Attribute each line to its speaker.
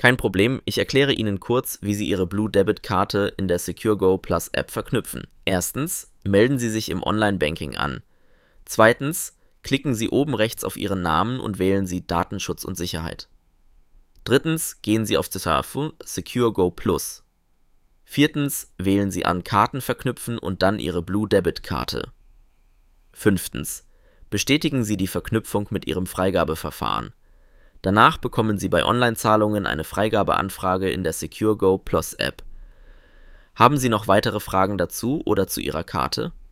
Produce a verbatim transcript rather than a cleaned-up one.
Speaker 1: Kein Problem, ich erkläre Ihnen kurz, wie Sie Ihre Blue Debit Karte in der SecureGo Plus App verknüpfen. Erstens, melden Sie sich im Online-Banking an. Zweitens, klicken Sie oben rechts auf Ihren Namen und wählen Sie Datenschutz und Sicherheit. Drittens, gehen Sie auf das Menü SecureGo Plus. Viertens, wählen Sie an Karten verknüpfen und dann Ihre Blue Debit Karte. Fünftens, bestätigen Sie die Verknüpfung mit Ihrem Freigabeverfahren. Danach bekommen Sie bei Online-Zahlungen eine Freigabeanfrage in der SecureGo Plus App. Haben Sie noch weitere Fragen dazu oder zu Ihrer Karte?